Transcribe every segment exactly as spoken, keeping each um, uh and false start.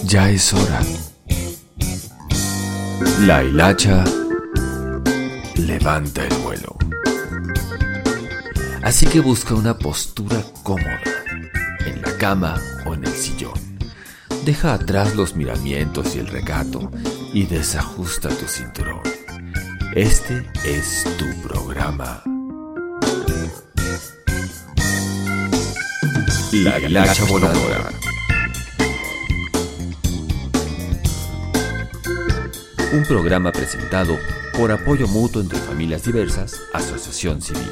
Ya es hora. La hilacha levanta el vuelo. Así que busca una postura cómoda, en la cama o en el sillón. Deja atrás los miramientos y el recato y desajusta tu cinturón. Este es tu programa. La hilacha voladora. Un programa presentado por Apoyo Mutuo entre Familias Diversas, Asociación Civil.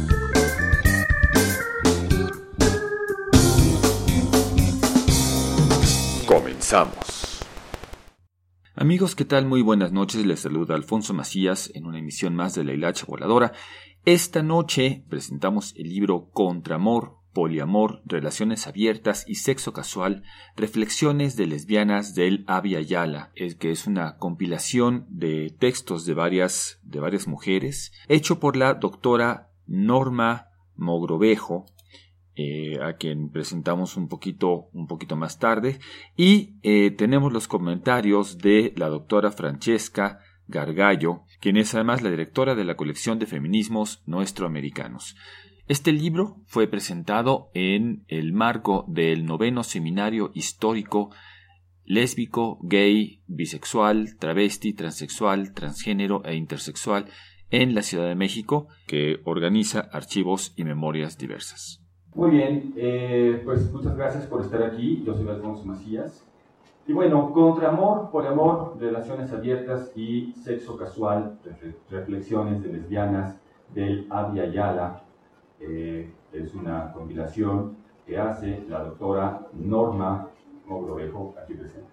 Comenzamos. Amigos, ¿qué tal? Muy buenas noches. Les saluda Alfonso Macías en una emisión más de La hilacha voladora. Esta noche presentamos el libro Contramor, Poliamor, Relaciones Abiertas y Sexo Casual, Reflexiones de Lesbianas del Abya Yala, es que es una compilación de textos de varias, de varias mujeres, hecho por la doctora Norma Mogrovejo, eh, a quien presentamos un poquito, un poquito más tarde, y eh, tenemos los comentarios de la doctora Francesca Gargallo, quien es además la directora de la colección de feminismos nuestroamericanos. Este libro fue presentado en el marco del noveno seminario histórico lésbico, gay, bisexual, travesti, transexual, transgénero e intersexual en la Ciudad de México, que organiza Archivos y Memorias Diversas. Muy bien, eh, pues muchas gracias por estar aquí. Yo soy Alfonso Macías. Y bueno, Contramor, Poliamor, Relaciones Abiertas y Sexo Casual, Reflexiones de Lesbianas del Abya Yala. Eh, es una compilación que hace la doctora Norma Mogrovejo, aquí presente.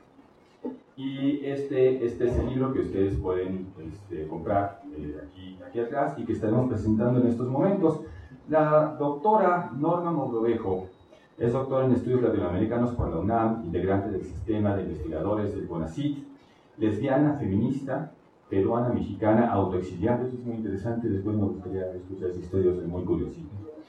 Y este, este es el libro que ustedes pueden este, comprar eh, aquí, aquí atrás y que estaremos presentando en estos momentos. La doctora Norma Mogrovejo es doctora en estudios latinoamericanos por la UNAM, integrante del sistema de investigadores del CONACYT, lesbiana, feminista, peruana, mexicana, autoexiliada. Eso es muy interesante, después me gustaría escuchar esa historia, soy muy curiosito.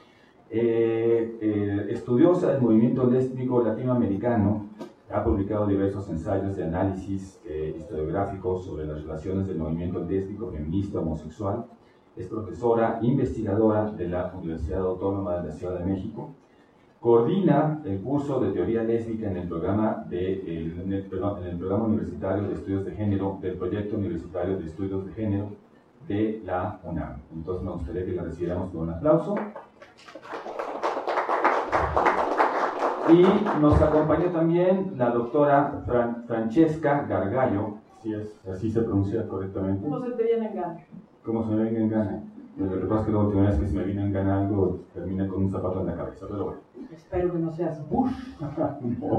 Eh, eh, estudiosa del movimiento lésbico latinoamericano, ha publicado diversos ensayos de análisis eh, historiográficos sobre las relaciones del movimiento lésbico, feminista, homosexual. Es profesora investigadora de la Universidad Autónoma de la Ciudad de México. Coordina el curso de teoría lésbica en el programa, de, eh, en el, perdón, en el programa universitario de estudios de género del proyecto universitario de estudios de género de la UNAM. Entonces me gustaría que la recibiéramos con un aplauso. Y nos acompañó también la doctora Fran Francesca Gargallo, si es, así se pronuncia correctamente. ¿Cómo se te viene en gana? ¿Cómo se me viene en gana? Lo que pasa es que la última vez que se me viene en gana algo termina con un zapato en la cabeza, pero bueno. Espero que no seas Bush. no,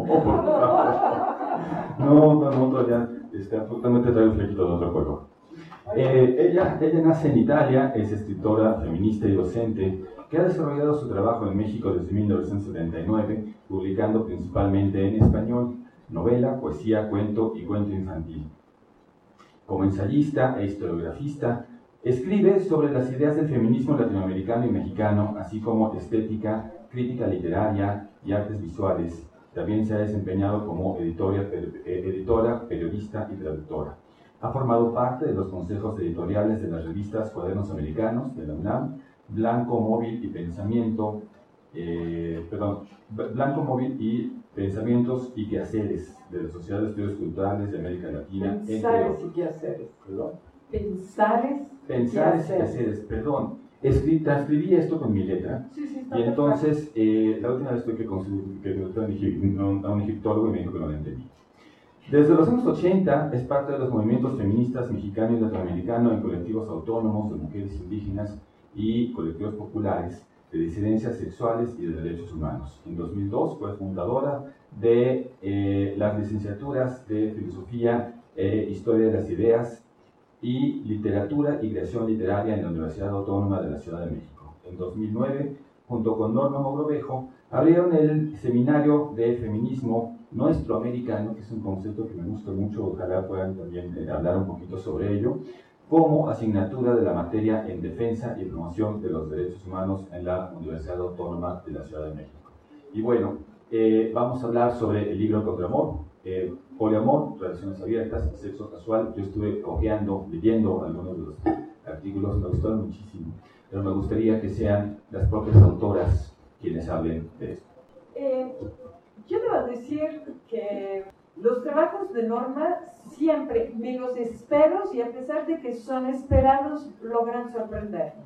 no, no, no, todavía está absolutamente trae un flequito de otro color. Eh, ella, ella nace en Italia, es escritora, feminista y docente, que ha desarrollado su trabajo en México desde mil novecientos setenta y nueve, publicando principalmente en español, novela, poesía, cuento y cuento infantil. Como ensayista e historiografista, escribe sobre las ideas del feminismo latinoamericano y mexicano, así como estética, crítica literaria y artes visuales. También se ha desempeñado como editora, editora, periodista y traductora. Ha formado parte de los consejos editoriales de las revistas Cuadernos Americanos de la UNAM, Blanco, Móvil y Pensamiento, eh, perdón, Blanco, Móvil y Pensamientos y Quehaceres de la Sociedad de Estudios Culturales de América Latina. Pensares y quehaceres. ¿Perdón? Pensares, Pensares y quehaceres, perdón. Escri transcribí esto con mi letra. Sí, sí, está y entonces, eh, la última vez tuve que consultar a un egiptólogo y me dijo que no lo entendí. Desde los años ochenta es parte de los movimientos feministas mexicano y latinoamericano en colectivos autónomos de mujeres indígenas y colectivos populares de disidencias sexuales y de derechos humanos. En dos mil dos fue fundadora de eh, las licenciaturas de Filosofía e Historia de las Ideas y Literatura y Creación Literaria en la Universidad Autónoma de la Ciudad de México. En dos mil nueve, junto con Norma Mogrovejo, abrieron el Seminario de Feminismo Nuestroamericano, que es un concepto que me gusta mucho, ojalá puedan también eh, hablar un poquito sobre ello, como asignatura de la materia en defensa y promoción de los derechos humanos en la Universidad Autónoma de la Ciudad de México. Y bueno, eh, vamos a hablar sobre el libro Contramor, Eh, poliamor, relaciones abiertas, sexo casual. Yo estuve hojeando, leyendo algunos de los artículos, me gustaron muchísimo, pero me gustaría que sean las propias autoras quienes hablen de esto. Eh, yo debo decir que los trabajos de Norma siempre me los espero y a pesar de que son esperados, logran sorprenderme.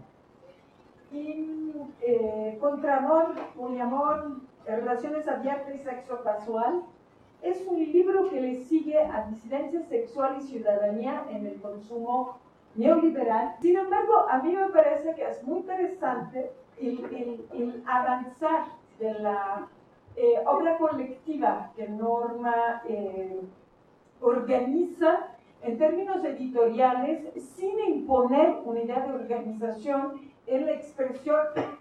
Y eh, Contramor, Poliamor, Relaciones Abiertas y Sexo Casual es un libro que le sigue a disidencia sexual y ciudadanía en el consumo neoliberal. Sin embargo, a mí me parece que es muy interesante el, el, el avanzar de la eh, obra colectiva que Norma eh, organiza en términos editoriales sin imponer una idea de organización en la expresión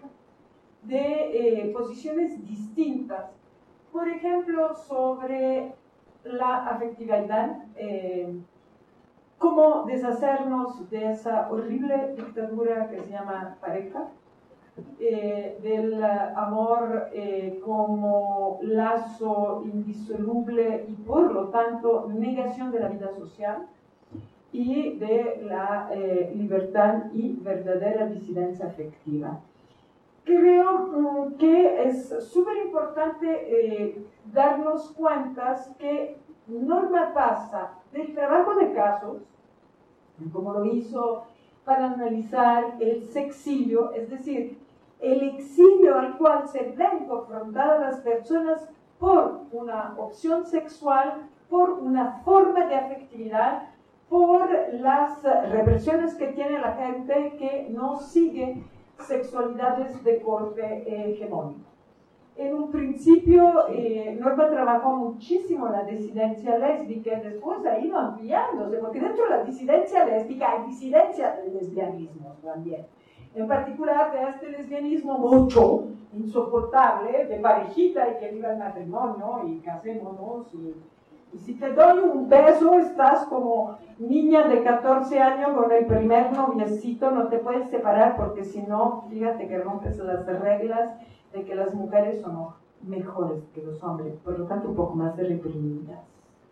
de eh, posiciones distintas. Por ejemplo, sobre la afectividad, eh, cómo deshacernos de esa horrible dictadura que se llama pareja, eh, del amor eh, como lazo indisoluble y por lo tanto negación de la vida social, y de la eh, libertad y verdadera disidencia afectiva. Creo um, que es súper importante eh, darnos cuenta que Norma pasa del trabajo de casos, como lo hizo para analizar el sexilio, es decir, el exilio al cual se ven confrontadas las personas por una opción sexual, por una forma de afectividad, por las represiones que tiene la gente que no sigue sexualidades de corte eh, hegemónico. En un principio, eh, Norma trabajó muchísimo la disidencia lésbica y después ha ido ampliándose, porque dentro de la disidencia lésbica hay disidencia del lesbianismo también. En particular de este lesbianismo mucho, insoportable, de parejita y que viva el matrimonio y casémonos y Y si te doy un beso, estás como niña de catorce años con el primer noviecito, no te puedes separar porque si no, fíjate que rompes las reglas de que las mujeres son mejores que los hombres, por lo tanto un poco más reprimidas.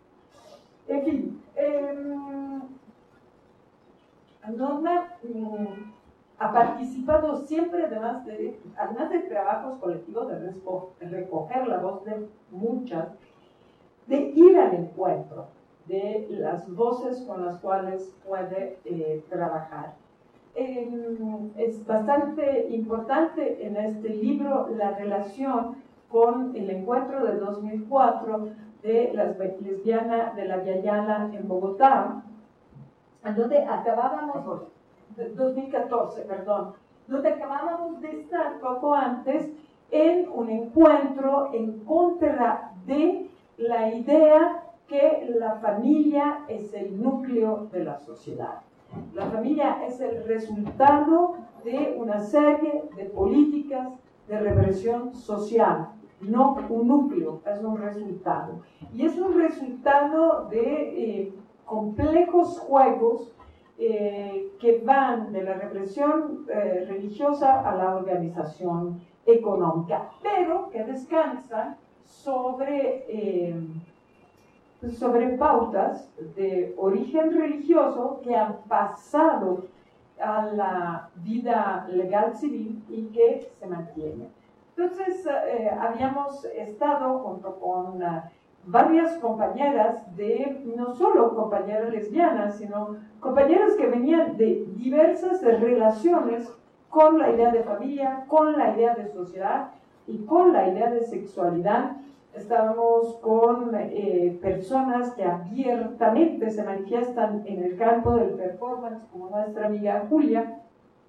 En fin, eh, Norma mm, ha participado siempre, además de, además de trabajos colectivos, de recoger la voz de muchas, de ir al encuentro de las voces con las cuales puede eh, trabajar. Eh, es bastante importante en este libro la relación con el encuentro de dos mil cuatro de las lesbianas de la Via Yala en Bogotá, donde acabábamos, dos mil catorce, perdón, donde acabábamos de estar poco antes en un encuentro en contra de la idea que la familia es el núcleo de la sociedad. La familia es el resultado de una serie de políticas de represión social, no un núcleo, es un resultado. Y es un resultado de eh, complejos juegos eh, que van de la represión eh, religiosa a la organización económica, pero que descansan sobre, eh, sobre pautas de origen religioso que han pasado a la vida legal civil y que se mantienen. Entonces, eh, habíamos estado junto con uh, varias compañeras de, no solo compañeras lesbianas, sino compañeras que venían de diversas relaciones con la idea de familia, con la idea de sociedad y con la idea de sexualidad. Estábamos con eh, personas que abiertamente se manifiestan en el campo del performance, como nuestra amiga Julia,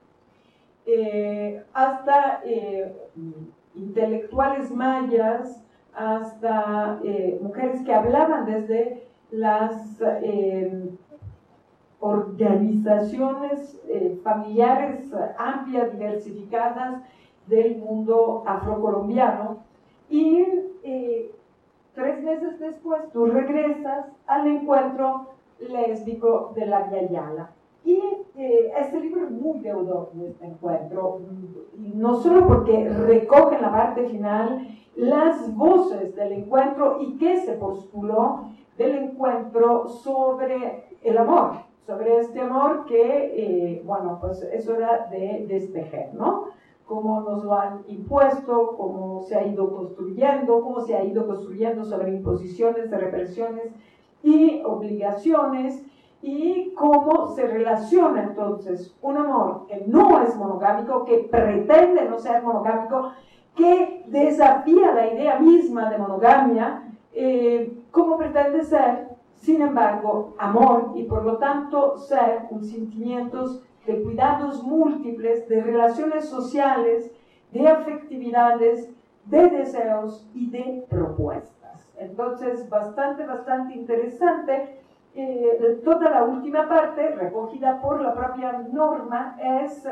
eh, hasta eh, intelectuales mayas, hasta eh, mujeres que hablaban desde las eh, organizaciones eh, familiares amplias, diversificadas del mundo afrocolombiano. Y eh, tres meses después tú regresas al encuentro lésbico de la Via Yala. Y eh, este libro es muy deudor de este encuentro, no solo porque recoge en la parte final las voces del encuentro y qué se postuló del encuentro sobre el amor, sobre este amor que, eh, bueno, pues es hora de despejar, ¿no? Cómo nos lo han impuesto, cómo se ha ido construyendo, cómo se ha ido construyendo sobre imposiciones de represiones y obligaciones, y cómo se relaciona entonces un amor que no es monogámico, que pretende no ser monogámico, que desafía la idea misma de monogamia, eh, cómo pretende ser, sin embargo, amor, y por lo tanto ser un sentimientos de cuidados múltiples, de relaciones sociales, de afectividades, de deseos y de propuestas. Entonces, bastante, bastante interesante. Eh, toda la última parte, recogida por la propia Norma, es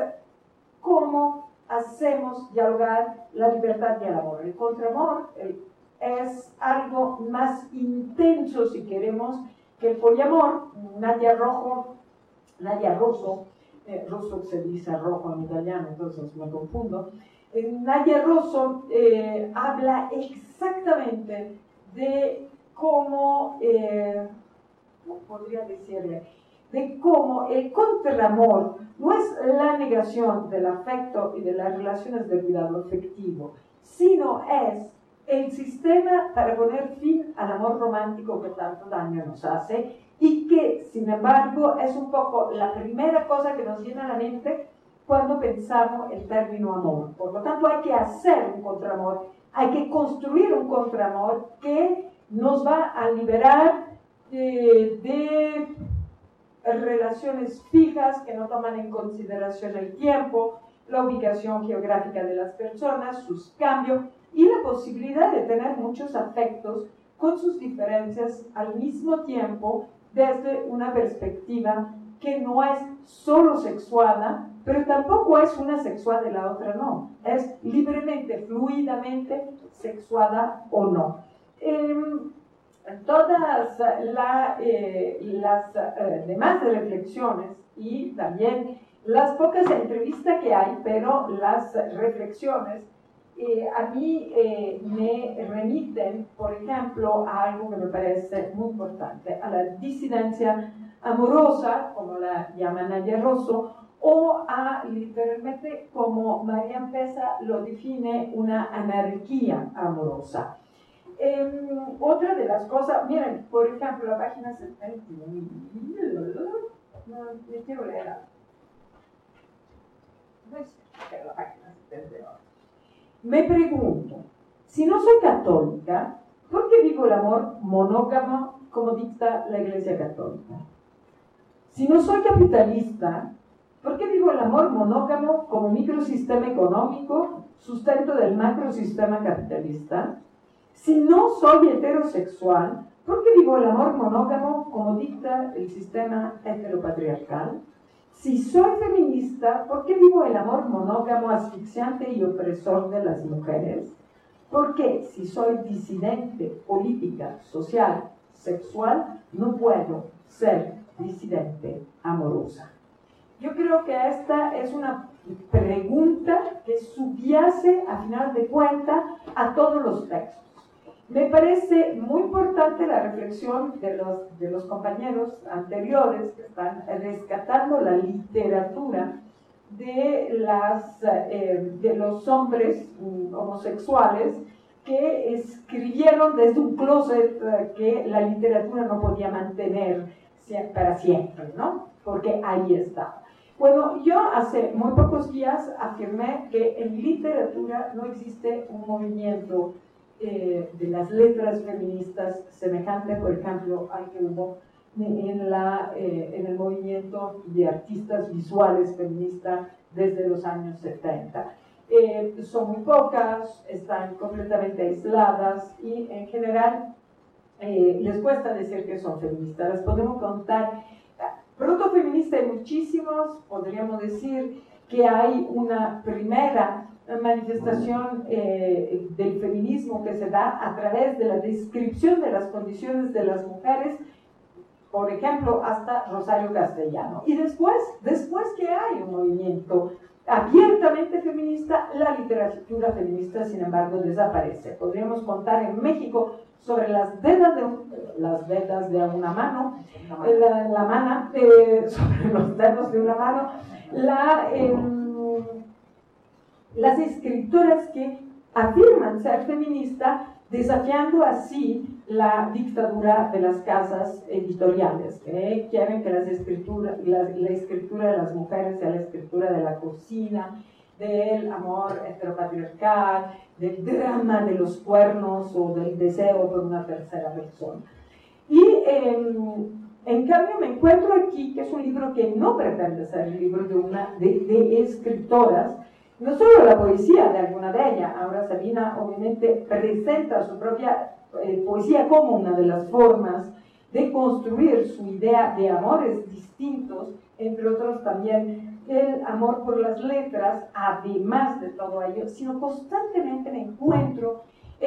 cómo hacemos dialogar la libertad y el amor. El contraamor el, es algo más intenso, si queremos, que el poliamor. Nadia Rojo, Nadia Rosso, eh, Rosso se dice rojo en italiano, entonces me confundo. Eh, Nadia Rosso eh, habla exactamente de cómo, eh, ¿cómo podría decirle? De cómo el contraamor no es la negación del afecto y de las relaciones de cuidado afectivo, sino es el sistema para poner fin al amor romántico que tanto daño nos hace y que, sin embargo, es un poco la primera cosa que nos viene a la mente cuando pensamos el término amor. Por lo tanto, hay que hacer un contraamor, hay que construir un contraamor que nos va a liberar eh, de relaciones fijas que no toman en consideración el tiempo, la ubicación geográfica de las personas, sus cambios y la posibilidad de tener muchos afectos con sus diferencias al mismo tiempo desde una perspectiva que no es solo sexuada, pero tampoco es una sexuada y la otra no, es libremente, fluidamente sexuada o no. Eh, Todas la, eh, las eh, demás reflexiones y también las pocas entrevistas que hay, pero las reflexiones eh, a mí eh, me remiten, por ejemplo, a algo que me parece muy importante, a la disidencia amorosa, como la llama Nadia Rosso, o a, literalmente, como Marian Pesa lo define, una anarquía amorosa. Eh, otra de las cosas, miren, por ejemplo, la página setenta y uno, no, me quiero leer algo. No es la página setenta y uno. Me pregunto, si no soy católica, ¿por qué vivo el amor monógamo como dicta la Iglesia Católica? Si no soy capitalista, ¿por qué vivo el amor monógamo como microsistema económico, sustento del macrosistema capitalista? Si no soy heterosexual, ¿por qué vivo el amor monógamo como dicta el sistema heteropatriarcal? Si soy feminista, ¿por qué vivo el amor monógamo asfixiante y opresor de las mujeres? ¿Por qué, si soy disidente política, social, sexual, no puedo ser disidente amorosa? Yo creo que esta es una pregunta que subyace, a final de cuentas, a todos los textos. Me parece muy importante la reflexión de los, de los compañeros anteriores que están rescatando la literatura de, las, eh, de los hombres um, homosexuales que escribieron desde un closet eh, que la literatura no podía mantener para siempre, ¿no? Porque ahí estaba. Bueno, yo hace muy pocos días afirmé que en literatura no existe un movimiento Eh, de las letras feministas semejante, por ejemplo, al que hubo en, la, eh, en el movimiento de artistas visuales feministas desde los años setenta. Eh, son muy pocas, están completamente aisladas y en general eh, les cuesta decir que son feministas. Las podemos contar. Protofeministas hay muchísimos, podríamos decir que hay una primera manifestación eh, del feminismo que se da a través de la descripción de las condiciones de las mujeres por ejemplo, hasta Rosario Castellano. Y después, después que hay un movimiento abiertamente feminista, la literatura feminista, sin embargo, desaparece. Podríamos contar en México sobre las dedas de, un, las dedas de una mano, la, la mano, eh, sobre los dedos de una mano, la, eh, las escritoras que afirman ser feministas, desafiando así la dictadura de las casas editoriales, que quieren que las escrituras, la, la escritura de las mujeres sea la escritura de la cocina, del amor heteropatriarcal, del drama de los cuernos o del deseo por una tercera persona. Y eh, en cambio me encuentro aquí que es un libro que no pretende ser el libro de, una, de, de escritoras, no solo la poesía de alguna de ellas. Ahora Sabina obviamente presenta su propia eh, poesía como una de las formas de construir su idea de amores distintos, entre otros también el amor por las letras, además de todo ello, sino constantemente me encuentro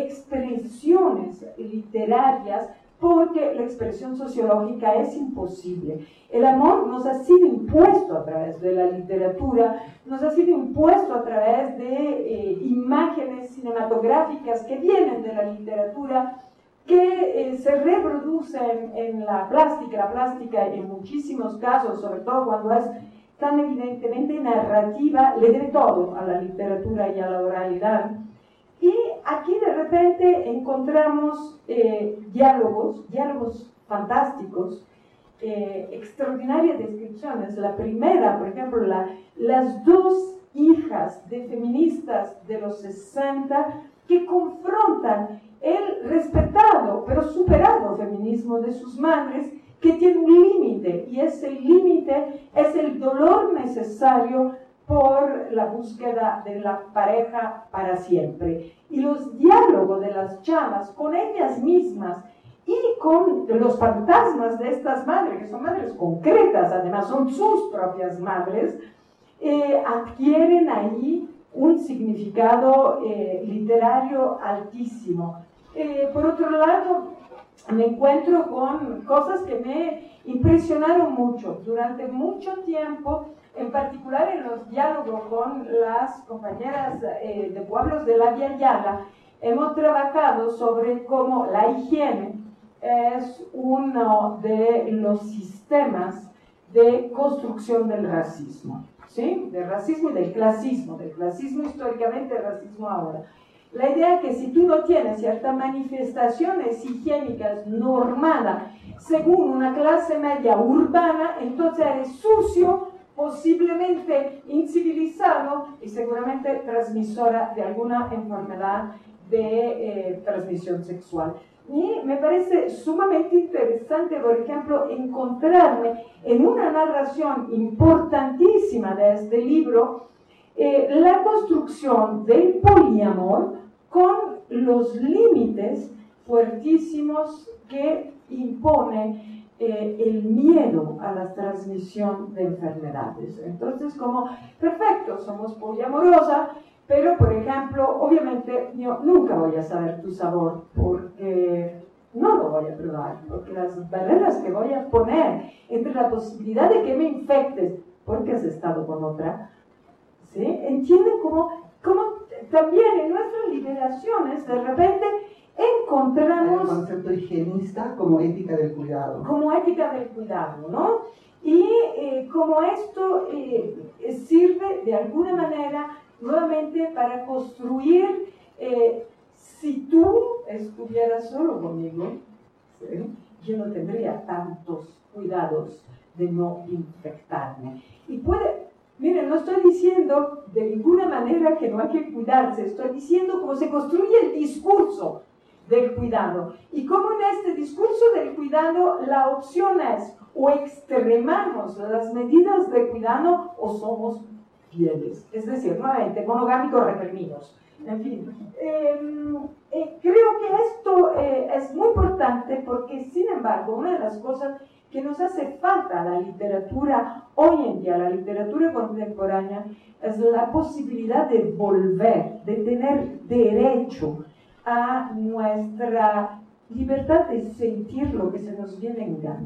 expresiones literarias, porque la expresión sociológica es imposible. El amor nos ha sido impuesto a través de la literatura, nos ha sido impuesto a través de eh, imágenes cinematográficas que vienen de la literatura, que eh, se reproducen en la plástica. La plástica en muchísimos casos, sobre todo cuando es tan evidentemente narrativa, le debe todo a la literatura y a la oralidad. Y aquí de repente encontramos eh, diálogos, diálogos fantásticos, eh, extraordinarias descripciones. La primera, por ejemplo, la, las dos hijas de feministas de los sesenta que confrontan el respetado pero superado feminismo de sus madres, que tiene un límite, y ese límite es el dolor necesario por la búsqueda de la pareja para siempre. Y los diálogos de las chavas con ellas mismas y con los fantasmas de estas madres, que son madres concretas, además son sus propias madres, eh, adquieren ahí un significado eh, literario altísimo. Eh, por otro lado, me encuentro con cosas que me impresionaron mucho. Durante mucho tiempo, en particular en los diálogos con las compañeras eh, de pueblos de la Via Yala, hemos trabajado sobre cómo la higiene es uno de los sistemas de construcción del racismo, ¿sí? Del racismo y del clasismo, del clasismo históricamente, del racismo ahora. La idea es que si tú no tienes ciertas manifestaciones higiénicas normadas según una clase media urbana, entonces eres sucio, posiblemente incivilizado y seguramente transmisora de alguna enfermedad de eh, transmisión sexual. Y me parece sumamente interesante, por ejemplo, encontrarme en una narración importantísima de este libro eh, la construcción del poliamor con los límites fuertísimos que impone eh, el miedo a la transmisión de enfermedades. Entonces, como, perfecto, somos poliamorosas, pero, por ejemplo, obviamente yo nunca voy a saber tu sabor porque no lo voy a probar, porque las barreras que voy a poner entre la posibilidad de que me infectes porque has estado con otra, ¿sí? ¿Entienden cómo, cómo también en nuestras liberaciones de repente encontramos el concepto higienista como ética del cuidado? Como ética del cuidado, ¿no? Y eh, como esto eh, sirve de alguna manera nuevamente para construir, eh, si tú estuvieras solo conmigo, ¿sí? Yo no tendría tantos cuidados de no infectarme. Y puede, miren, no estoy diciendo de ninguna manera que no hay que cuidarse, estoy diciendo cómo se construye el discurso del cuidado. Y cómo en este discurso del cuidado la opción es o extremamos las medidas de cuidado o somos fieles, es decir, nuevamente, monogámicos reprimidos. En fin, eh, eh, creo que esto eh, es muy importante porque, sin embargo, una de las cosas que nos hace falta a la literatura hoy en día, a la literatura contemporánea, es la posibilidad de volver, de tener derecho a nuestra libertad de sentir lo que se nos viene en gana.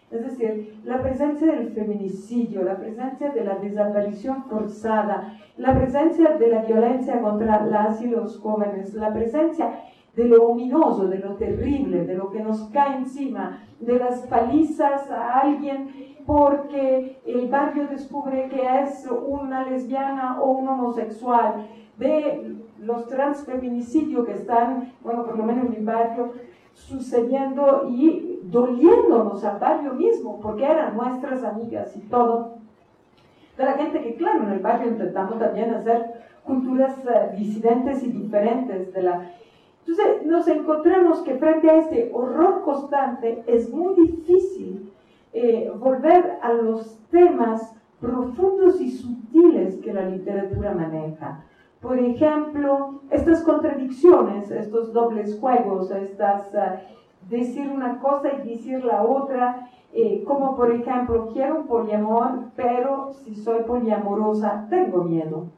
Es decir, la presencia del feminicidio, la presencia de la desaparición forzada, la presencia de la violencia contra las y los jóvenes, la presencia de lo ominoso, de lo terrible, de lo que nos cae encima, de las palizas a alguien porque el barrio descubre que es una lesbiana o un homosexual, de los transfeminicidios que están, bueno, por lo menos en mi barrio, sucediendo y doliéndonos al barrio mismo, porque eran nuestras amigas y todo. De la gente que, claro, en el barrio intentamos también hacer culturas uh, disidentes y diferentes de la... Entonces nos encontramos que frente a este horror constante es muy difícil eh, volver a los temas profundos y sutiles que la literatura maneja. Por ejemplo, estas contradicciones, estos dobles juegos, estas uh, decir una cosa y decir la otra, eh, como por ejemplo, quiero un poliamor, pero si soy poliamorosa tengo miedo.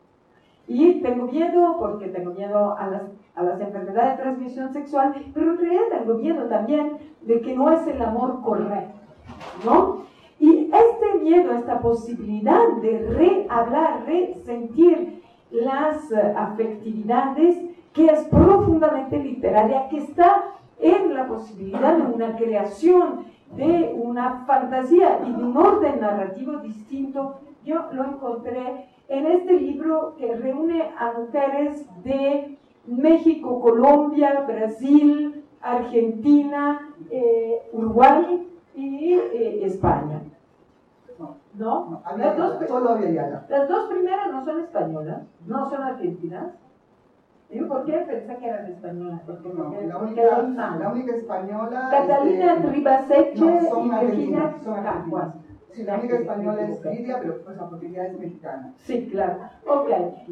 Y tengo miedo porque tengo miedo a las, a las enfermedades de transmisión sexual, pero en realidad tengo miedo también de que no es el amor correcto, ¿no? Y este miedo, esta posibilidad de rehablar, resentir las uh, afectividades, que es profundamente literaria, que está en la posibilidad de una creación, de una fantasía y de un orden narrativo distinto, yo lo encontré en este libro que reúne a mujeres de México, Colombia, Brasil, Argentina, eh, Uruguay y eh, España. No, ¿No? no, había Las dos, Ayala, solo había Ayala. las dos primeras no son españolas, no son argentinas. ¿Y por qué pensé que eran españolas? Porque, No, porque, la, porque única, eran mal. la única española... Catalina este, Ribaseche no, son y Virginia argentinas, son argentinas. Caguas. Sí, la única española es Lidia, pero pues la portuguesa es mexicana. Sí, claro. Ok.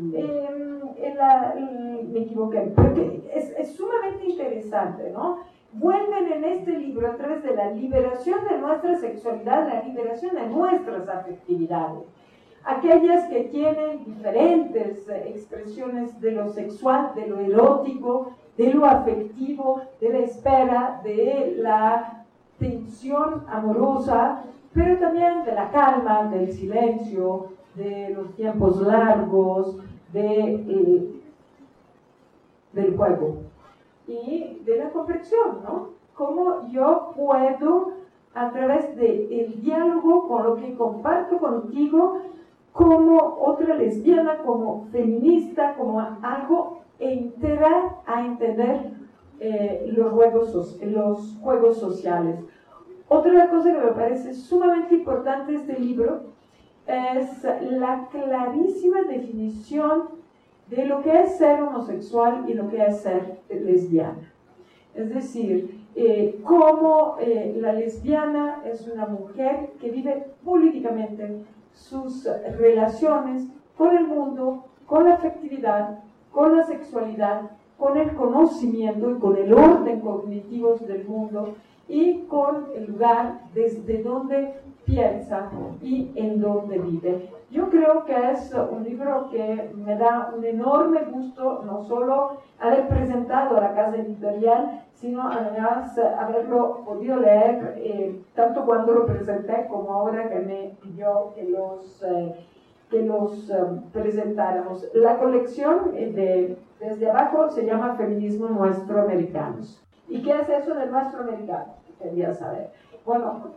Eh, la, el, me equivoqué. Porque es, es sumamente interesante, ¿no? Vuelven en este libro a través de la liberación de nuestra sexualidad, la liberación de nuestras afectividades. Aquellas que tienen diferentes expresiones de lo sexual, de lo erótico, de lo afectivo, de la espera, de la tensión amorosa, pero también de la calma, del silencio, de los tiempos largos, de, eh, del juego y de la comprensión, ¿no? Cómo yo puedo, a través del diálogo con lo que comparto contigo, como otra lesbiana, como feminista, como algo, entrar a entender eh, los, juegos, los juegos sociales. Otra cosa que me parece sumamente importante de este libro es la clarísima definición de lo que es ser homosexual y lo que es ser lesbiana. Es decir, eh, cómo eh, la lesbiana es una mujer que vive políticamente sus relaciones con el mundo, con la afectividad, con la sexualidad, con el conocimiento y con el orden cognitivo del mundo y con el lugar desde donde piensa y en donde vive. Yo creo que es un libro que me da un enorme gusto no solo haber presentado a la casa editorial, sino además haberlo podido leer eh, tanto cuando lo presenté como ahora que me pidió que los, eh, que los um, presentáramos. La colección de, desde abajo se llama Feminismo Nuestro Americanos. ¿Y qué es eso de Nuestro Americano? Quería saber. Bueno,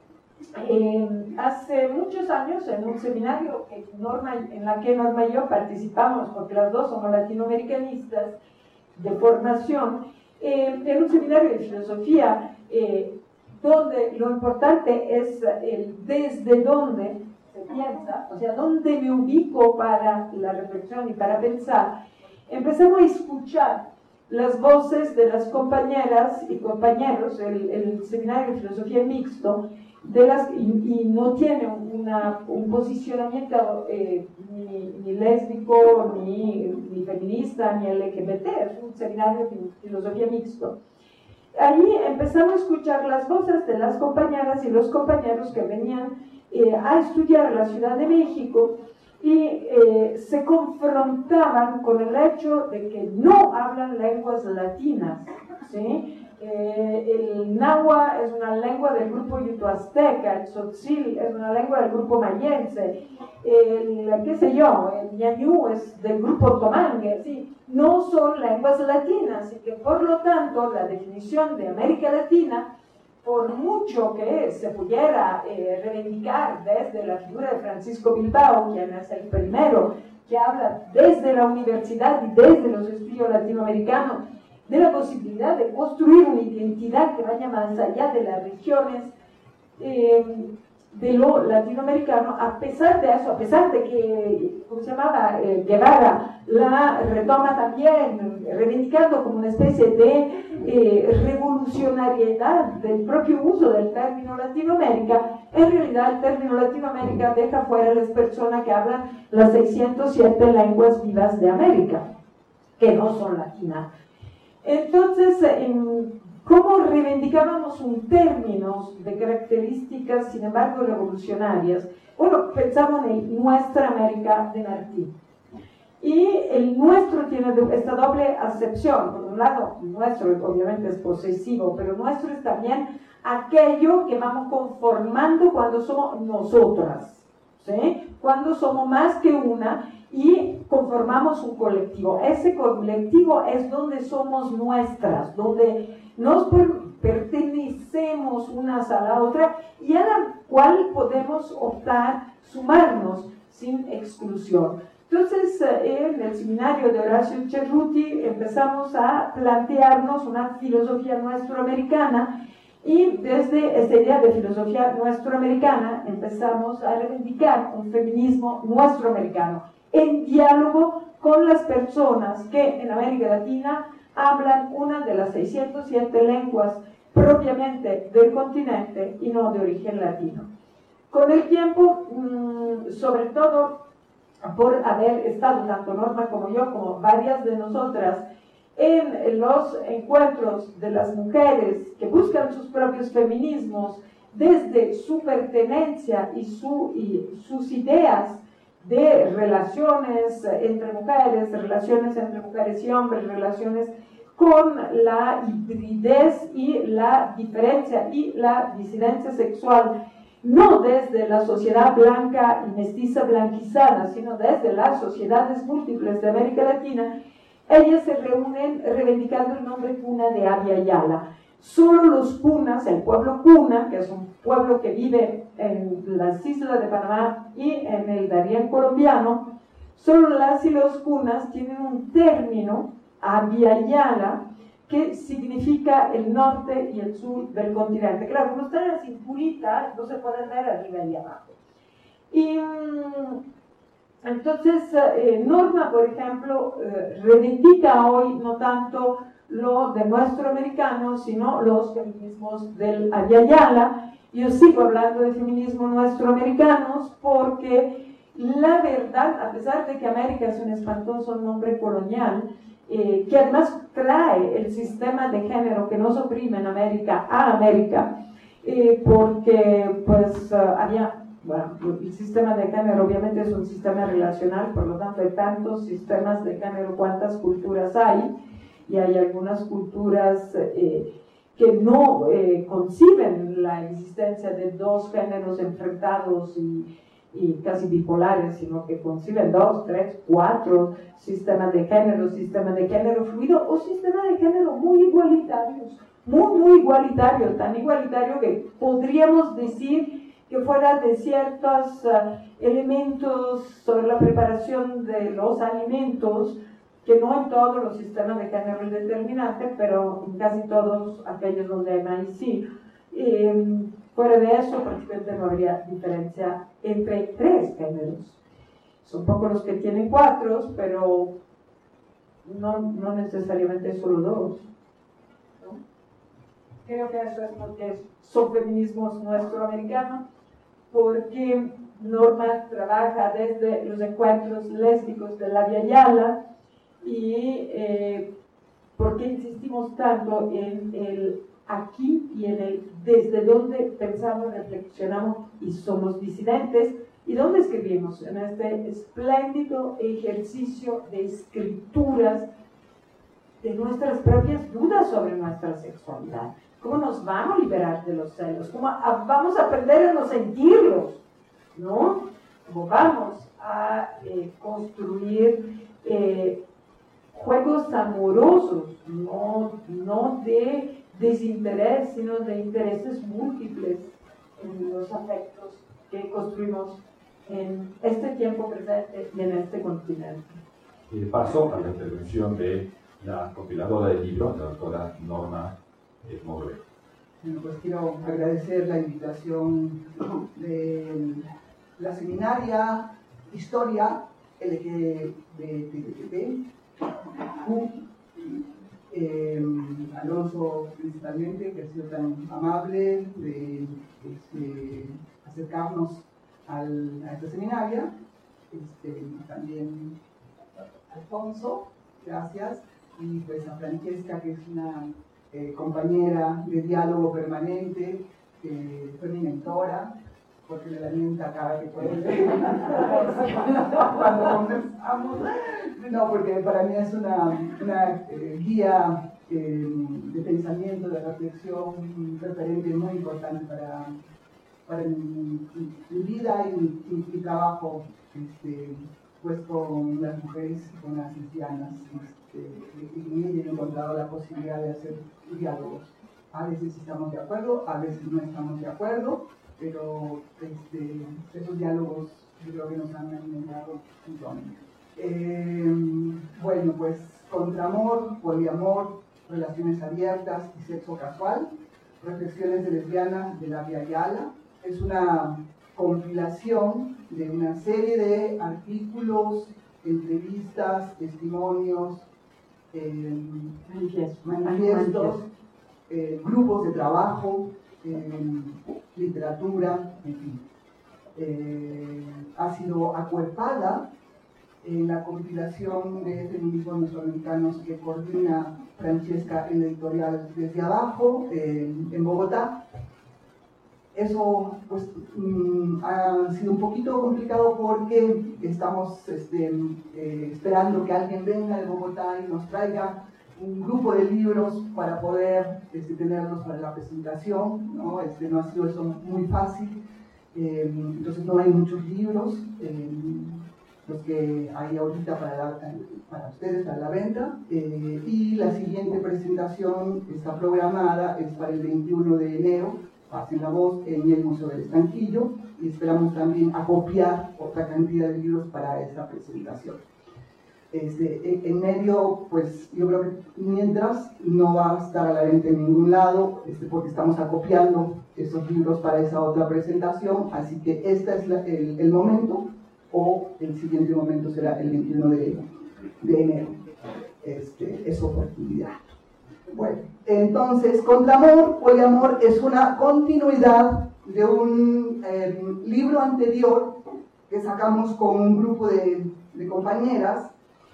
eh, hace muchos años en un seminario que Norma, en la que Norma y yo participamos, porque las dos somos latinoamericanistas de formación, eh, en un seminario de filosofía eh, donde lo importante es el desde dónde se piensa, o sea, dónde me ubico para la reflexión y para pensar, empezamos a escuchar las voces de las compañeras y compañeros, el, el seminario de filosofía mixto, de las, y, y no tiene una, un posicionamiento eh, ni, ni lésbico, ni, ni feminista, ni L G B T, es un seminario de filosofía mixto. Ahí empezamos a escuchar las voces de las compañeras y los compañeros que venían eh, a estudiar a la Ciudad de México y eh, se confrontaban con el hecho de que no hablan lenguas latinas, ¿sí? Eh, el náhuatl es una lengua del grupo yuto-azteca, el tzotzil es una lengua del grupo mayense, el, qué sé yo, el ñañú es del grupo otomangue, ¿sí? No son lenguas latinas, y que por lo tanto la definición de América Latina, por mucho que se pudiera eh, reivindicar desde la figura de Francisco Bilbao, quien es el primero que habla desde la universidad y desde los estudios latinoamericanos, de la posibilidad de construir una identidad que vaya más allá de las regiones eh, de lo latinoamericano. A pesar de eso, a pesar de que, ¿cómo se llamaba? Eh, Guevara la retoma también, reivindicando como una especie de eh, revolucionariedad del propio uso del término Latinoamérica, en realidad el término Latinoamérica deja fuera a las personas que hablan las seiscientas siete lenguas vivas de América, que no son latinas. Entonces, ¿cómo reivindicábamos un término de características, sin embargo, revolucionarias? Bueno, pensamos en nuestra América de Martí. Y el nuestro tiene esta doble acepción. Por un lado, nuestro obviamente es posesivo, pero nuestro es también aquello que vamos conformando cuando somos nosotras, ¿sí? Cuando somos más que una y conformamos un colectivo. Ese colectivo es donde somos nuestras, donde nos per pertenecemos unas a la otra y a la cual podemos optar sumarnos sin exclusión. Entonces, en el seminario de Horacio Cerruti empezamos a plantearnos una filosofía nuestroamericana y desde esta idea de filosofía nuestroamericana empezamos a reivindicar un feminismo nuestroamericano en diálogo con las personas que en América Latina hablan una de las seiscientas siete lenguas propiamente del continente y no de origen latino. Con el tiempo, sobre todo por haber estado tanto Norma como yo, como varias de nosotras, en los encuentros de las mujeres que buscan sus propios feminismos desde su pertenencia y, su, y sus ideas de relaciones entre mujeres, relaciones entre mujeres y hombres, relaciones con la hibridez y la diferencia y la disidencia sexual, no desde la sociedad blanca y mestiza blanquizada, sino desde las sociedades múltiples de América Latina. Ellas se reúnen reivindicando el nombre cuna de Abya Yala. Solo los cunas, el pueblo cuna, que es un pueblo que vive en las islas de Panamá y en el Darién colombiano, solo las y los cunas tienen un término, Abya Yala, que significa el norte y el sur del continente. Claro, como están en la cinturita, no se pueden ver arriba y abajo. Y entonces, eh, Norma, por ejemplo, eh, reivindica hoy no tanto lo de nuestro americano, sino los feminismos del Abya Yala. Yo sigo hablando de feminismo nuestroamericanos porque la verdad, a pesar de que América es un espantoso nombre colonial, eh, que además trae el sistema de género que nos oprime en América a América, eh, porque pues uh, había... Bueno, el sistema de género obviamente es un sistema relacional, por lo tanto hay tantos sistemas de género cuantas culturas hay, y hay algunas culturas eh, que no eh, conciben la existencia de dos géneros enfrentados y, y casi bipolares, sino que conciben dos, tres, cuatro sistemas de género, sistemas de género fluido o sistemas de género muy igualitarios, muy, muy igualitarios, tan igualitario que podríamos decir que fuera de ciertos uh, elementos sobre la preparación de los alimentos, que no en todos los sistemas de género es determinante, pero en casi todos aquellos donde hay maíz sí. Eh, fuera de eso, prácticamente no habría diferencia entre tres géneros. Son pocos los que tienen cuatro, pero no, no necesariamente solo dos. ¿No? Creo que eso es lo que son feminismos nuestroamericanos, porque Norma trabaja desde los encuentros lésbicos de la Abya Yala y eh, porque insistimos tanto en el aquí y en el desde donde pensamos, reflexionamos y somos disidentes y donde escribimos en este espléndido ejercicio de escrituras de nuestras propias dudas sobre nuestra sexualidad. ¿Cómo nos vamos a liberar de los celos? ¿Cómo a, vamos a aprender a no sentirlos? ¿No? ¿Cómo vamos a eh, construir eh, juegos amorosos, no, no de desinterés, sino de intereses múltiples en los afectos que construimos en este tiempo presente y en este continente? Y paso a la intervención de la compiladora del libro, la doctora Norma eh, Morré. Bueno, pues quiero agradecer la invitación de la seminaria Historia L G B T T Q, eh, Alonso principalmente, que ha sido tan amable de este, acercarnos al, a esta seminaria, este, también Alfonso, gracias, y pues a Francesca, que es una eh, compañera de diálogo permanente, que fue mi mentora, porque me la mienta cada que puede cuando conversamos. No, porque para mí es una, una eh, guía eh, de pensamiento, de reflexión, un referente muy importante para, para mi, mi, mi vida y mi, mi, mi trabajo, este, pues con las mujeres y con las lesbianas, este, y en ella he encontrado la posibilidad de hacer diálogos. A veces estamos de acuerdo, a veces no estamos de acuerdo, pero este, esos diálogos yo creo que nos han alimentado un montón. Eh, bueno, pues contramor, poliamor, relaciones abiertas y sexo casual, reflexiones de lesbiana de Labia Ayala. Es una compilación de una serie de artículos, entrevistas, testimonios, eh, manifiestos, manifiestos eh, grupos de trabajo, eh, literatura, en fin. Eh, ha sido acuerpada en la compilación de feminismos mesoamericanos que coordina Francesca en la editorial Desde Abajo, eh, en Bogotá. Eso pues, mm, ha sido un poquito complicado porque estamos este, eh, esperando que alguien venga de Bogotá y nos traiga un grupo de libros para poder este, tenerlos para la presentación, ¿no? Este, no ha sido eso muy fácil, eh, entonces no hay muchos libros, eh, los que hay ahorita para, la, para ustedes, para la venta, eh, y la siguiente presentación está programada, es para el veintiuno de enero, pasen la voz, en el Museo del Estanquillo, y esperamos también acopiar otra cantidad de libros para esa presentación. Este, en medio, pues yo creo que mientras no va a estar a la venta en ningún lado, este, porque estamos acopiando esos libros para esa otra presentación, así que este es la, el, el momento, o el siguiente momento será el veintiuno de, de enero. Este, es oportunidad. Bueno, entonces, Contramor, poliamor es una continuidad de un eh, libro anterior que sacamos con un grupo de, de compañeras,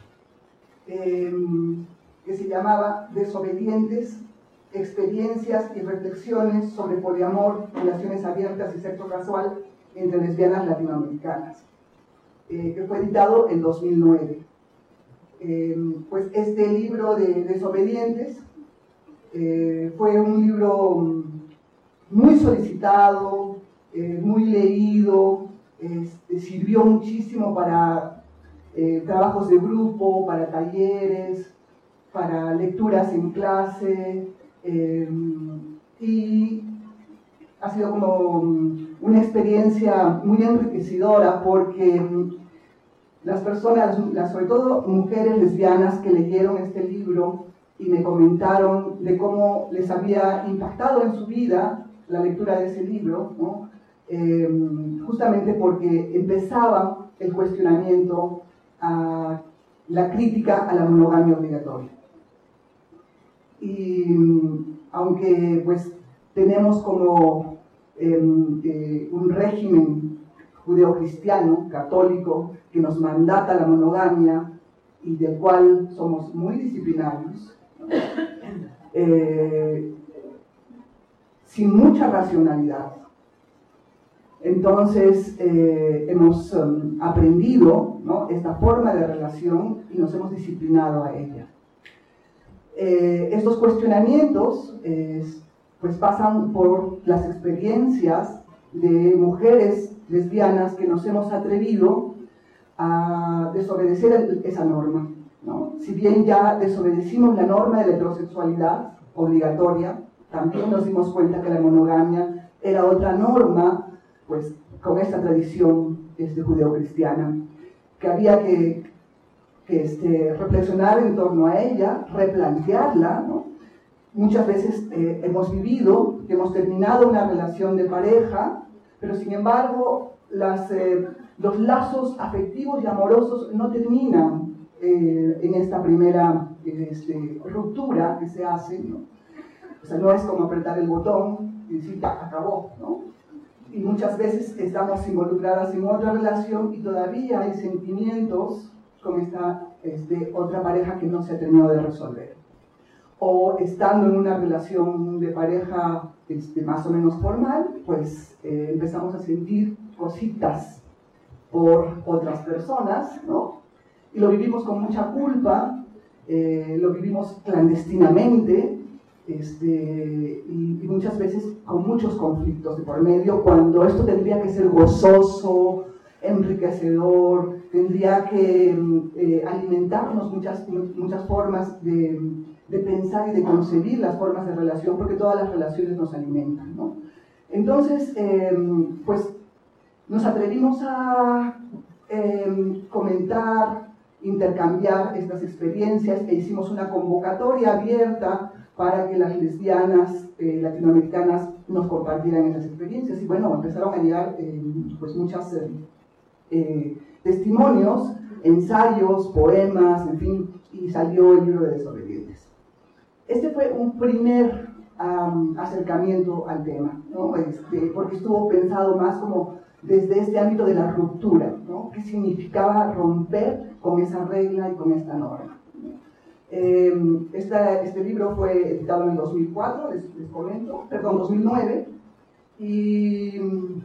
Eh, que se llamaba Desobedientes, experiencias y reflexiones sobre poliamor, relaciones abiertas y sexo casual entre lesbianas latinoamericanas, eh, que fue editado en dos mil nueve. Eh, pues este libro de Desobedientes eh, fue un libro muy solicitado, eh, muy leído, este, sirvió muchísimo para Eh, trabajos de grupo, para talleres, para lecturas en clase, eh, y ha sido como una experiencia muy enriquecedora porque las personas, las, sobre todo mujeres lesbianas que leyeron este libro y me comentaron de cómo les había impactado en su vida la lectura de ese libro, ¿no? eh, justamente porque empezaba el cuestionamiento a la crítica a la monogamia obligatoria. Y aunque pues tenemos como eh, eh, un régimen judeocristiano, católico, que nos mandata la monogamia y del cual somos muy disciplinarios, ¿no? eh, sin mucha racionalidad. Entonces eh, hemos um, aprendido, ¿no?, esta forma de relación y nos hemos disciplinado a ella. Eh, estos cuestionamientos eh, pues pasan por las experiencias de mujeres lesbianas que nos hemos atrevido a desobedecer esa norma, ¿no? Si bien ya desobedecimos la norma de la heterosexualidad obligatoria, también nos dimos cuenta que la monogamia era otra norma, pues con esta tradición este, judeocristiana, que había que, que este, reflexionar en torno a ella, replantearla, ¿no? Muchas veces eh, hemos vivido, que hemos terminado una relación de pareja, pero sin embargo las, eh, los lazos afectivos y amorosos no terminan eh, en esta primera este, ruptura que se hace, ¿no? O sea, no es como apretar el botón y decir, ya, acabó, ¿no? Y muchas veces estamos involucradas en otra relación y todavía hay sentimientos con esta este, otra pareja que no se ha terminado de resolver. O estando en una relación de pareja este, más o menos formal, pues eh, empezamos a sentir cositas por otras personas, ¿no? Y lo vivimos con mucha culpa, eh, lo vivimos clandestinamente, este, y, y muchas veces con muchos conflictos de por medio, cuando esto tendría que ser gozoso, enriquecedor, tendría que eh, alimentarnos muchas, muchas formas de, de pensar y de concebir las formas de relación, porque todas las relaciones nos alimentan, ¿no? Entonces, eh, pues nos atrevimos a eh, comentar, intercambiar estas experiencias e hicimos una convocatoria abierta para que las lesbianas eh, latinoamericanas nos compartieran esas experiencias. Y bueno, empezaron a llegar eh, pues muchos eh, eh, testimonios, ensayos, poemas, en fin, y salió el libro de Desobedientes. Este fue un primer um, acercamiento al tema, ¿no? Este, porque estuvo pensado más como desde este ámbito de la ruptura, ¿no? ¿Qué significaba romper con esa regla y con esta norma? Eh, esta, este libro fue editado en el dos mil cuatro, les, les comento, perdón, dos mil nueve, y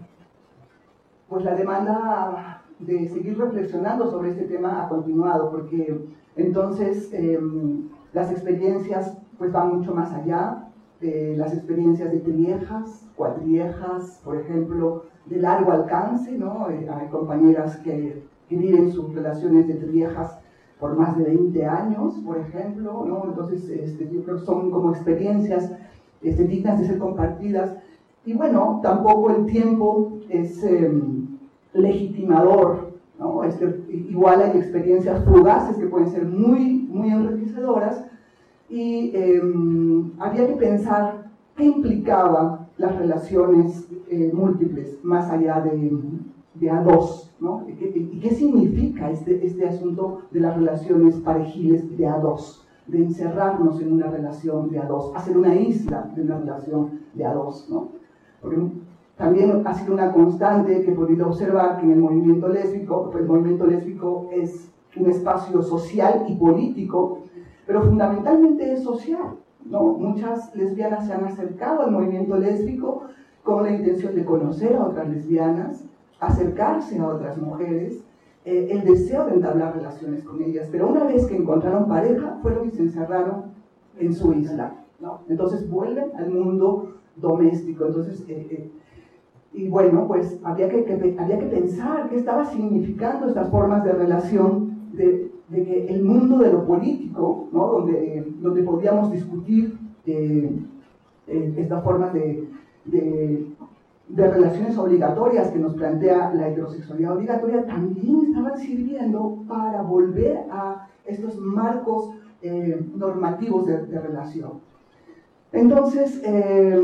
pues la demanda de seguir reflexionando sobre este tema ha continuado, porque entonces eh, las experiencias pues van mucho más allá, de las experiencias de triejas, cuatriejas, por ejemplo, de largo alcance, ¿no? Eh, hay compañeras que, que viven sus relaciones de triejas por más de veinte años, por ejemplo, ¿no? Entonces este, yo creo que son como experiencias este, dignas de ser compartidas. Y bueno, tampoco el tiempo es eh, legitimador, ¿no? Este, igual hay experiencias fugaces que pueden ser muy, muy enriquecedoras, y eh, había que pensar qué implicaba las relaciones eh, múltiples, más allá de, de a dos, ¿no? ¿Y qué, y qué significa este, este asunto de las relaciones parejiles de a dos? De encerrarnos en una relación de a dos, hacer una isla de una relación de a dos, ¿no? Porque también ha sido una constante que he podido observar que en el movimiento lésbico, pues el movimiento lésbico es un espacio social y político, pero fundamentalmente es social, ¿no? Muchas lesbianas se han acercado al movimiento lésbico con la intención de conocer a otras lesbianas, acercarse a otras mujeres, eh, el deseo de entablar relaciones con ellas, pero una vez que encontraron pareja, fueron y se encerraron en su isla, ¿no? Entonces vuelven al mundo doméstico. Entonces, eh, eh, y bueno, pues había que, que, había que pensar qué estaba significando estas formas de relación, de, de que el mundo de lo político, ¿no? donde, eh, donde podíamos discutir eh, eh, estas formas de, de, de relaciones obligatorias que nos plantea la heterosexualidad obligatoria, también estaban sirviendo para volver a estos marcos eh, normativos de, de relación. Entonces, eh,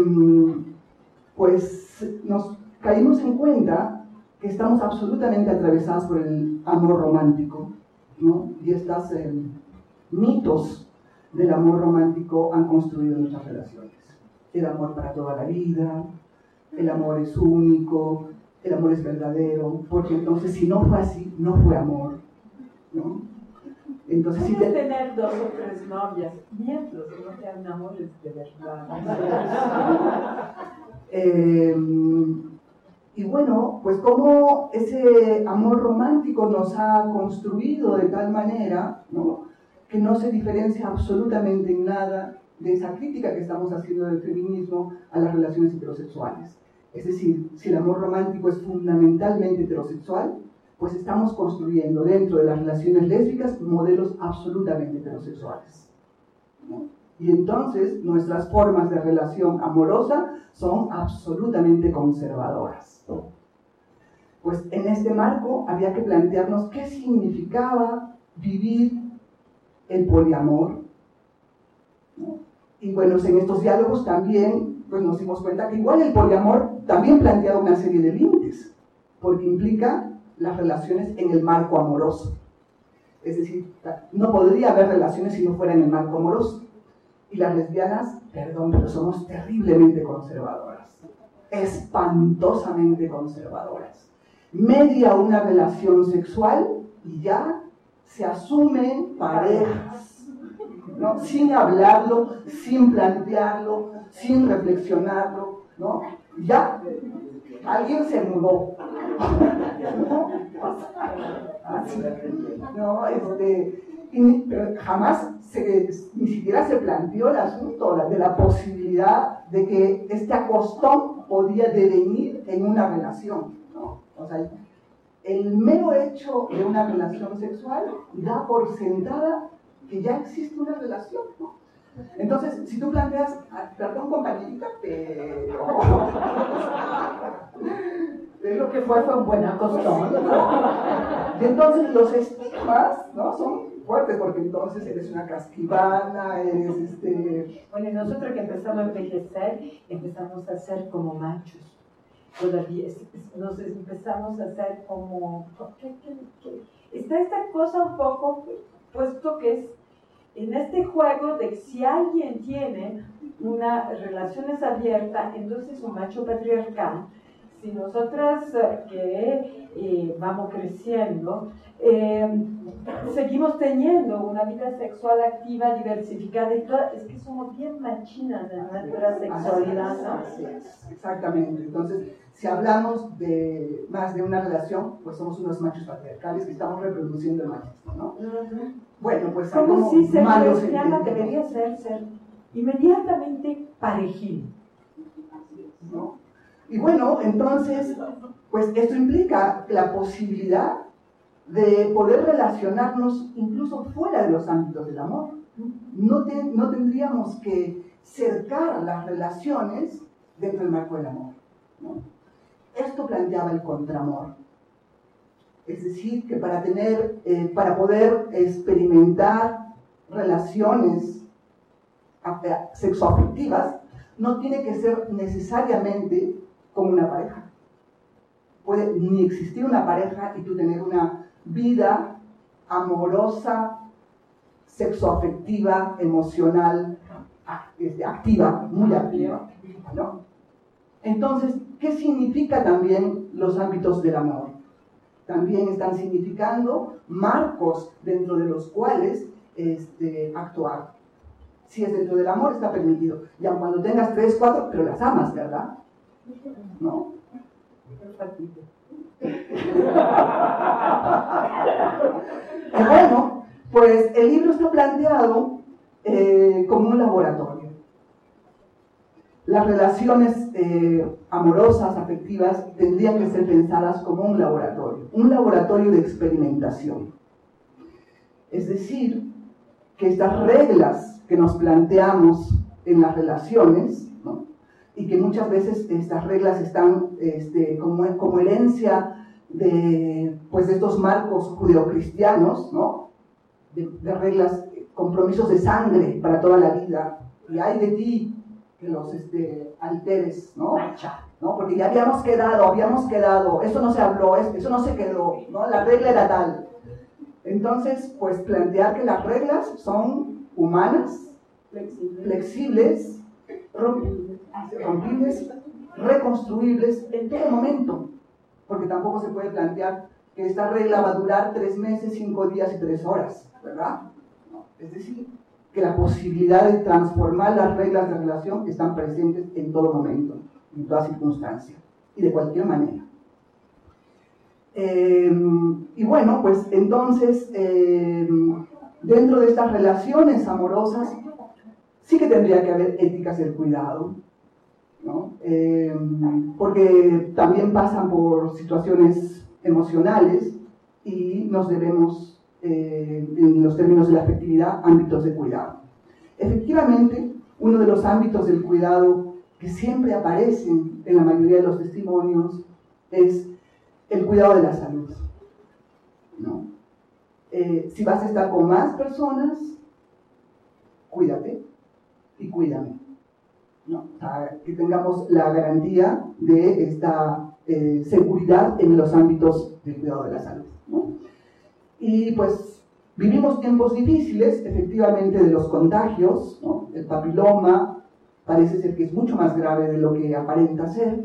pues nos caímos en cuenta que estamos absolutamente atravesadas por el amor romántico, ¿no? Y estos eh, mitos del amor romántico han construido nuestras relaciones. El amor para toda la vida, el amor es único, el amor es verdadero, porque entonces si no fue así, no fue amor, ¿no? Entonces, Puedes si te... tener dos o tres novias, mientras no sean amores de verdad. eh, y bueno, pues como ese amor romántico nos ha construido de tal manera, ¿no? que no se diferencia absolutamente en nada de esa crítica que estamos haciendo del feminismo a las relaciones heterosexuales. Es decir, si el amor romántico es fundamentalmente heterosexual, pues estamos construyendo dentro de las relaciones lésbicas modelos absolutamente heterosexuales, ¿no? Y entonces nuestras formas de relación amorosa son absolutamente conservadoras. Pues en este marco había que plantearnos qué significaba vivir el poliamor, ¿no? Y bueno, en estos diálogos también pues nos dimos cuenta que igual el poliamor también planteaba una serie de límites, porque implica las relaciones en el marco amoroso. Es decir, no podría haber relaciones si no fuera en el marco amoroso. Y las lesbianas, perdón, pero somos terriblemente conservadoras, espantosamente conservadoras. Media una relación sexual y ya se asumen parejas, ¿no? Sin hablarlo, sin plantearlo, sin reflexionarlo, ¿no? Ya alguien se mudó. ¿No? Así, no, este, y, pero jamás se, ni siquiera se planteó el asunto de la posibilidad de que este acostón podía devenir en una relación, ¿no? O sea, el mero hecho de una relación sexual da por sentada que ya existe una relación, ¿no? Entonces, si tú planteas, perdón compañerita, pero lo que fue fue un buen acostón, ¿no? Y entonces los estigmas, ¿no? Son fuertes, porque entonces eres una casquivana, eres este... Bueno, y nosotros que empezamos a envejecer, empezamos a ser como machos. Todavía nos empezamos a hacer como... ¿qué, qué, qué? Está esta cosa un poco, puesto que es en este juego de que si alguien tiene una relaciones abierta, entonces es un macho patriarcal. Si nosotras eh, que eh, vamos creciendo, eh, seguimos teniendo una vida sexual activa, diversificada y toda, es que somos bien machinas en nuestra sexualidad, ¿no? Así es, exactamente. Entonces, si hablamos de más de una relación, pues somos unos machos patriarcales que estamos reproduciendo el machismo, ¿no? Uh-huh. Bueno, pues como, como si ser lesbiana debería entendidos. ser, ser inmediatamente parejil, ¿no? Y bueno, entonces, pues esto implica la posibilidad de poder relacionarnos incluso fuera de los ámbitos del amor. No, te, no tendríamos que cercar las relaciones dentro del marco del amor, ¿no? Esto planteaba el contramor. Es decir, que para tener, eh, para poder experimentar relaciones sexoafectivas, no tiene que ser necesariamente como una pareja. Puede ni existir una pareja y tú tener una vida amorosa, sexoafectiva, emocional, activa, muy activa, ¿no? Entonces, ¿qué significa también los ámbitos del amor? También están significando marcos dentro de los cuales este, actuar. Si es dentro del amor, está permitido. Ya cuando tengas tres, cuatro, pero las amas, ¿verdad? ¿No? Y bueno, pues el libro está planteado eh, como un laboratorio. Las relaciones eh, amorosas, afectivas, tendrían que ser pensadas como un laboratorio, un laboratorio de experimentación. Es decir, que estas reglas que nos planteamos en las relaciones, ¿no? Y que muchas veces estas reglas están este, como, como herencia de, pues, de estos marcos judeocristianos, ¿no? de, de reglas, compromisos de sangre para toda la vida, y hay de ti que los este, alteres, ¿no? ¿no? Porque ya habíamos quedado, habíamos quedado, eso no se habló, eso no se quedó, ¿no? La regla era tal. Entonces, pues plantear que las reglas son humanas, flexibles, flexibles rompibles, reconstruibles en todo momento, porque tampoco se puede plantear que esta regla va a durar tres meses, cinco días y tres horas, ¿verdad? No. Es decir, que la posibilidad de transformar las reglas de relación están presentes en todo momento, en toda circunstancia y de cualquier manera. Eh, y bueno, pues entonces, eh, dentro de estas relaciones amorosas sí que tendría que haber éticas del cuidado, ¿no? Eh, porque también pasan por situaciones emocionales y nos debemos, eh, en los términos de la afectividad, ámbitos de cuidado. Efectivamente, uno de los ámbitos del cuidado que siempre aparecen en la mayoría de los testimonios es el cuidado de la salud, ¿no? Eh, si vas a estar con más personas, cuídate y cuídame, ¿no? O sea, que tengamos la garantía de esta eh, seguridad en los ámbitos del cuidado de la salud, ¿no? Y pues vivimos tiempos difíciles, efectivamente, de los contagios, ¿no? El papiloma parece ser que es mucho más grave de lo que aparenta ser.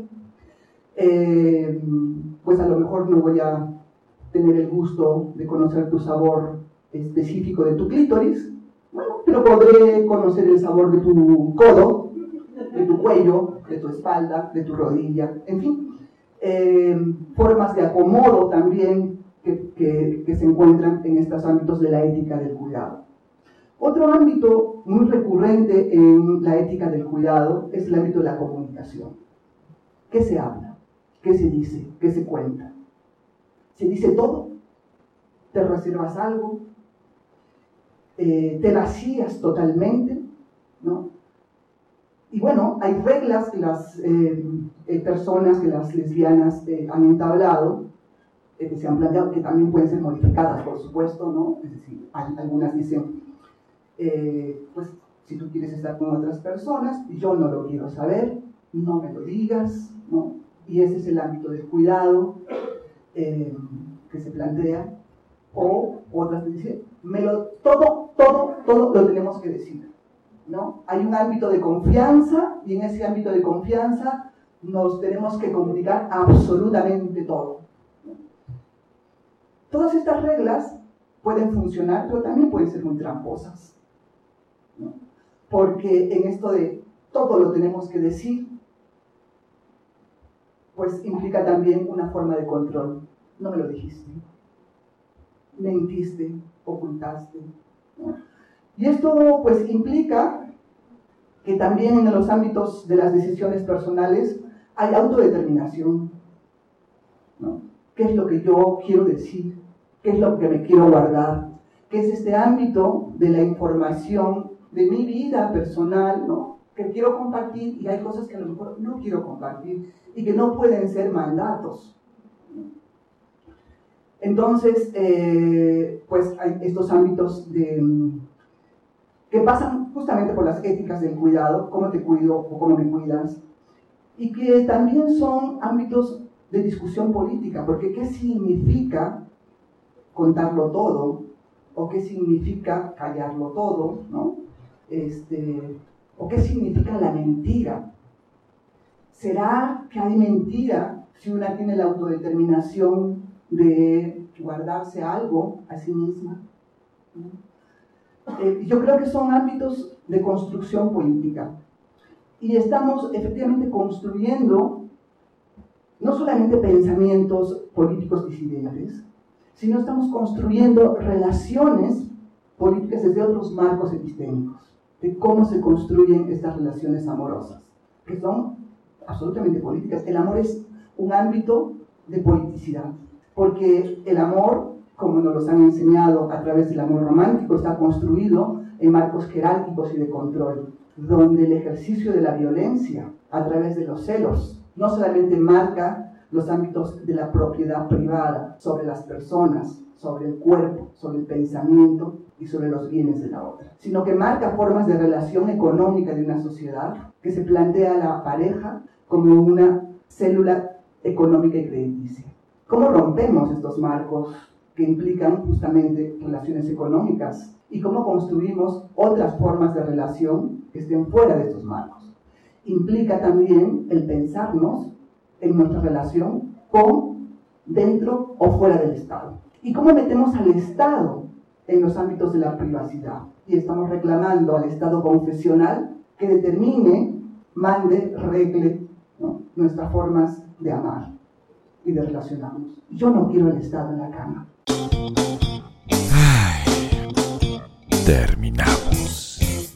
Eh, pues a lo mejor no voy a tener el gusto de conocer tu sabor específico de tu clítoris, bueno, pero podré conocer el sabor de tu codo, de tu cuello, de tu espalda, de tu rodilla, en fin, eh, formas de acomodo también que, que, que se encuentran en estos ámbitos de la ética del cuidado. Otro ámbito muy recurrente en la ética del cuidado es el ámbito de la comunicación. ¿Qué se habla? ¿Qué se dice? ¿Qué se cuenta? ¿Se dice todo? ¿Te reservas algo? Eh, ¿Te vacías totalmente? ¿No? Y bueno, hay reglas que las eh, eh, personas, que las lesbianas eh, han entablado, eh, que se han planteado, que también pueden ser modificadas, por supuesto, ¿no? Es decir, hay, algunas dicen, eh, pues, si tú quieres estar con otras personas, yo no lo quiero saber, no me lo digas, ¿no? Y ese es el ámbito del cuidado eh, que se plantea. O otras dicen, me lo, todo, todo, todo lo tenemos que decir, ¿no? Hay un ámbito de confianza y en ese ámbito de confianza nos tenemos que comunicar absolutamente todo, ¿no? Todas estas reglas pueden funcionar, pero también pueden ser muy tramposas, ¿no? Porque en esto de todo lo tenemos que decir, pues implica también una forma de control. No me lo dijiste, mentiste, ocultaste, ¿no? Y esto pues implica que también en los ámbitos de las decisiones personales hay autodeterminación, ¿no? ¿Qué es lo que yo quiero decir? ¿Qué es lo que me quiero guardar? ¿Qué es este ámbito de la información de mi vida personal, ¿no? Que quiero compartir y hay cosas que a lo mejor no quiero compartir y que no pueden ser mandatos. Entonces, eh, pues hay estos ámbitos de, que pasan justamente por las éticas del cuidado, cómo te cuido o cómo me cuidas, y que también son ámbitos de discusión política, porque ¿qué significa contarlo todo? ¿O qué significa callarlo todo? ¿No? Este, ¿o qué significa la mentira? ¿Será que hay mentira si una tiene la autodeterminación de guardarse algo a sí misma? Eh, yo creo que son ámbitos de construcción política. Y estamos efectivamente construyendo no solamente pensamientos políticos disidentes, sino estamos construyendo relaciones políticas desde otros marcos epistémicos, de cómo se construyen estas relaciones amorosas, que son absolutamente políticas. El amor es un ámbito de politicidad, porque el amor, como nos los han enseñado a través del amor romántico, está construido en marcos jerárquicos y de control, donde el ejercicio de la violencia a través de los celos no solamente marca los ámbitos de la propiedad privada sobre las personas, sobre el cuerpo, sobre el pensamiento y sobre los bienes de la otra, sino que marca formas de relación económica de una sociedad que se plantea a la pareja como una célula económica y crediticia. ¿Cómo rompemos estos marcos que implican justamente relaciones económicas y cómo construimos otras formas de relación que estén fuera de estos marcos? Implica también el pensarnos en nuestra relación con, dentro o fuera del Estado. ¿Y cómo metemos al Estado en los ámbitos de la privacidad? Y estamos reclamando al Estado confesional que determine, mande, regle, ¿no?, nuestras formas de amar y de relacionarnos. Yo no quiero el Estado en la cama. terminamos.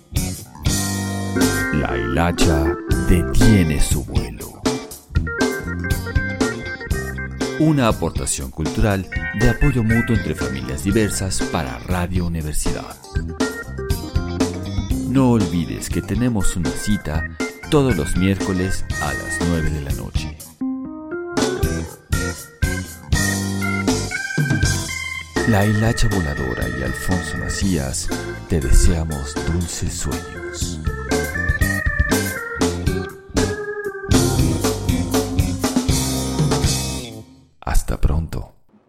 La hilacha detiene su vuelo. Una aportación cultural de apoyo mutuo entre familias diversas para Radio Universidad. No olvides que tenemos una cita todos los miércoles a las nueve de la noche. La hilacha voladora y Alfonso Macías te deseamos dulces sueños. Hasta pronto.